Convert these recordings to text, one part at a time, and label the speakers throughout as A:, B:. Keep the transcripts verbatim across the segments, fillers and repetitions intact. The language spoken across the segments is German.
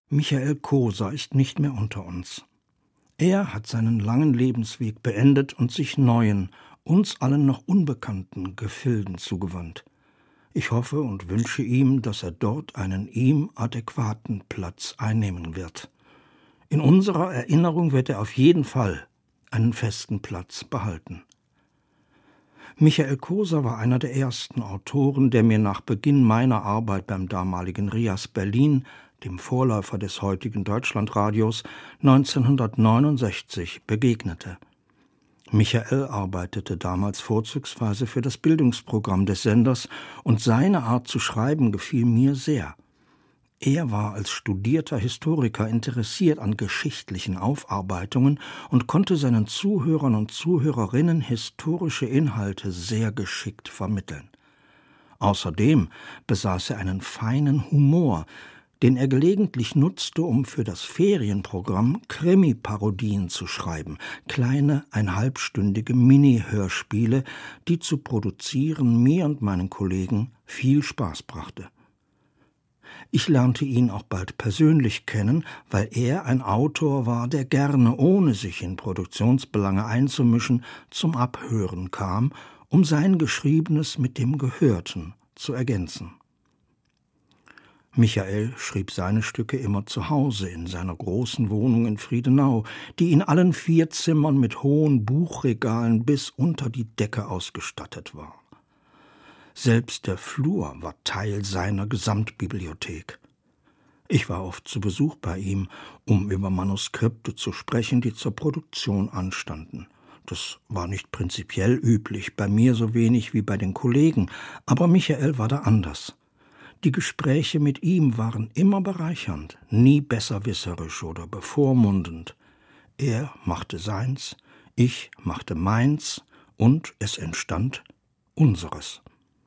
A: Michael Koser ist nicht mehr unter uns. Er hat seinen langen Lebensweg beendet und sich neuen, uns allen noch unbekannten Gefilden zugewandt. Ich hoffe und wünsche ihm, dass er dort einen ihm adäquaten Platz einnehmen wird. In unserer Erinnerung wird er auf jeden Fall einen festen Platz behalten. Michael Koser war einer der ersten Autoren, der mir nach Beginn meiner Arbeit beim damaligen R I A S Berlin, dem Vorläufer des heutigen Deutschlandradios, neunzehnhundertneunundsechzig begegnete. Michael arbeitete damals vorzugsweise für das Bildungsprogramm des Senders und seine Art zu schreiben gefiel mir sehr. Er war als studierter Historiker interessiert an geschichtlichen Aufarbeitungen und konnte seinen Zuhörern und Zuhörerinnen historische Inhalte sehr geschickt vermitteln. Außerdem besaß er einen feinen Humor, den er gelegentlich nutzte, um für das Ferienprogramm Krimi-Parodien zu schreiben, kleine, einhalbstündige Mini-Hörspiele, die zu produzieren mir und meinen Kollegen viel Spaß brachte. Ich lernte ihn auch bald persönlich kennen, weil er ein Autor war, der gerne, ohne sich in Produktionsbelange einzumischen, zum Abhören kam, um sein Geschriebenes mit dem Gehörten zu ergänzen. Michael schrieb seine Stücke immer zu Hause in seiner großen Wohnung in Friedenau, die in allen vier Zimmern mit hohen Buchregalen bis unter die Decke ausgestattet war. Selbst der Flur war Teil seiner Gesamtbibliothek. Ich war oft zu Besuch bei ihm, um über Manuskripte zu sprechen, die zur Produktion anstanden. Das war nicht prinzipiell üblich, bei mir so wenig wie bei den Kollegen, aber Michael war da anders. Die Gespräche mit ihm waren immer bereichernd, nie besserwisserisch oder bevormundend. Er machte seins, ich machte meins und es entstand unseres.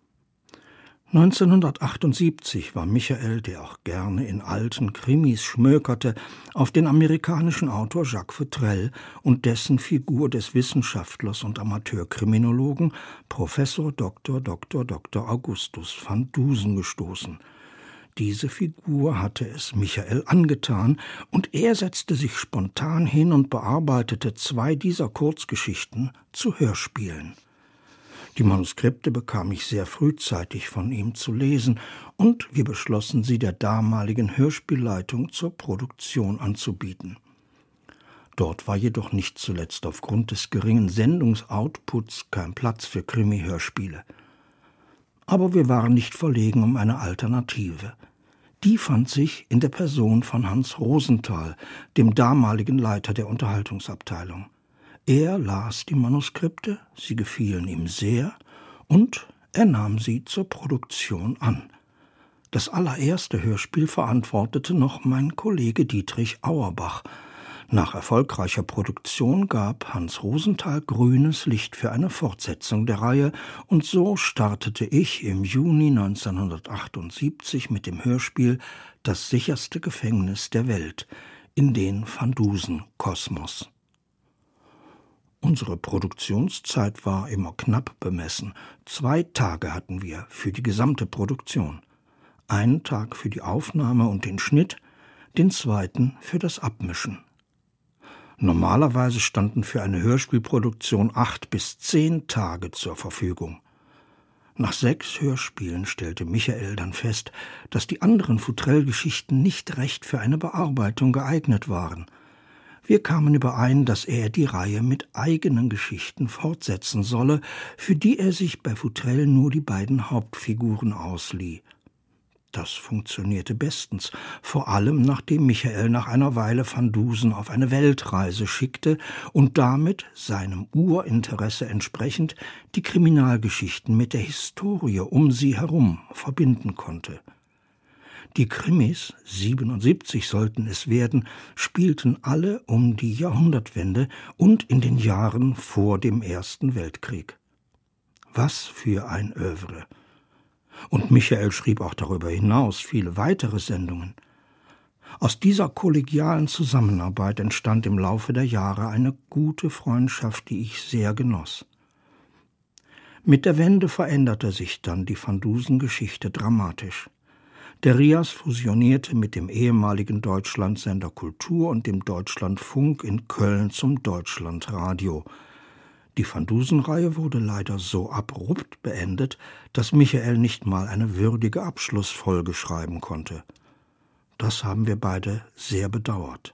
A: neunzehnhundertachtundsiebzig war Michael, der auch gerne in alten Krimis schmökerte, auf den amerikanischen Autor Jacques Futrelle und dessen Figur des Wissenschaftlers und Amateurkriminologen Professor Doktor Doktor Doktor Augustus van Dusen gestoßen. Diese Figur hatte es Michael angetan, und er setzte sich spontan hin und bearbeitete zwei dieser Kurzgeschichten zu Hörspielen. Die Manuskripte bekam ich sehr frühzeitig von ihm zu lesen, und wir beschlossen, sie der damaligen Hörspielleitung zur Produktion anzubieten. Dort war jedoch nicht zuletzt aufgrund des geringen Sendungsoutputs kein Platz für Krimi-Hörspiele. Aber wir waren nicht verlegen um eine Alternative. Die fand sich in der Person von Hans Rosenthal, dem damaligen Leiter der Unterhaltungsabteilung. Er las die Manuskripte, sie gefielen ihm sehr, und er nahm sie zur Produktion an. Das allererste Hörspiel verantwortete noch mein Kollege Dietrich Auerbach. Nach erfolgreicher Produktion gab Hans Rosenthal grünes Licht für eine Fortsetzung der Reihe, und so startete ich im Juni neunzehnhundertachtundsiebzig mit dem Hörspiel »Das sicherste Gefängnis der Welt« in den Van Dusen-Kosmos. Unsere Produktionszeit war immer knapp bemessen. Zwei Tage hatten wir für die gesamte Produktion. Einen Tag für die Aufnahme und den Schnitt, den zweiten für das Abmischen. Normalerweise standen für eine Hörspielproduktion acht bis zehn Tage zur Verfügung. Nach sechs Hörspielen stellte Michael dann fest, dass die anderen Futrelle-Geschichten nicht recht für eine Bearbeitung geeignet waren. Wir kamen überein, dass er die Reihe mit eigenen Geschichten fortsetzen solle, für die er sich bei Futrelle nur die beiden Hauptfiguren auslieh. Das funktionierte bestens, vor allem nachdem Michael nach einer Weile Van Dusen auf eine Weltreise schickte und damit, seinem Urinteresse entsprechend, die Kriminalgeschichten mit der Historie um sie herum verbinden konnte. Die Krimis, siebenundsiebzig sollten es werden, spielten alle um die Jahrhundertwende und in den Jahren vor dem Ersten Weltkrieg. Was für ein Œuvre! Und Michael schrieb auch darüber hinaus viele weitere Sendungen. Aus dieser kollegialen Zusammenarbeit entstand im Laufe der Jahre eine gute Freundschaft, die ich sehr genoss. Mit der Wende veränderte sich dann die Van Dusen-Geschichte dramatisch. Der RIAS fusionierte mit dem ehemaligen Deutschlandsender Kultur und dem Deutschlandfunk in Köln zum Deutschlandradio. Die Van Dusen-Reihe wurde leider so abrupt beendet, dass Michael nicht mal eine würdige Abschlussfolge schreiben konnte. Das haben wir beide sehr bedauert.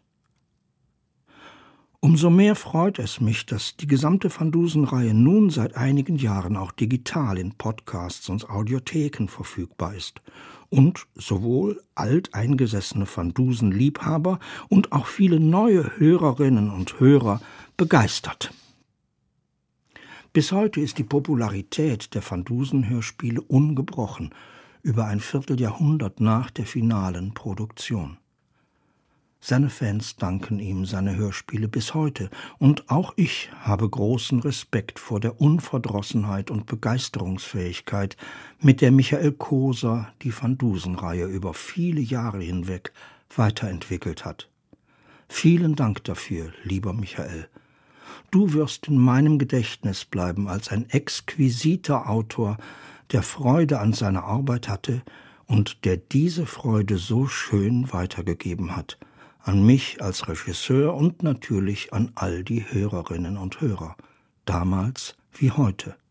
A: Umso mehr freut es mich, dass die gesamte Van Dusen-Reihe nun seit einigen Jahren auch digital in Podcasts und Audiotheken verfügbar ist und sowohl alteingesessene Van Dusen-Liebhaber und auch viele neue Hörerinnen und Hörer begeistert. Bis heute ist die Popularität der Van Dusen-Hörspiele ungebrochen, über ein Vierteljahrhundert nach der finalen Produktion. Seine Fans danken ihm seine Hörspiele bis heute, und auch ich habe großen Respekt vor der Unverdrossenheit und Begeisterungsfähigkeit, mit der Michael Koser die Van Dusen-Reihe über viele Jahre hinweg weiterentwickelt hat. Vielen Dank dafür, lieber Michael. Du wirst in meinem Gedächtnis bleiben als ein exquisiter Autor, der Freude an seiner Arbeit hatte und der diese Freude so schön weitergegeben hat, an mich als Regisseur und natürlich an all die Hörerinnen und Hörer, damals wie heute.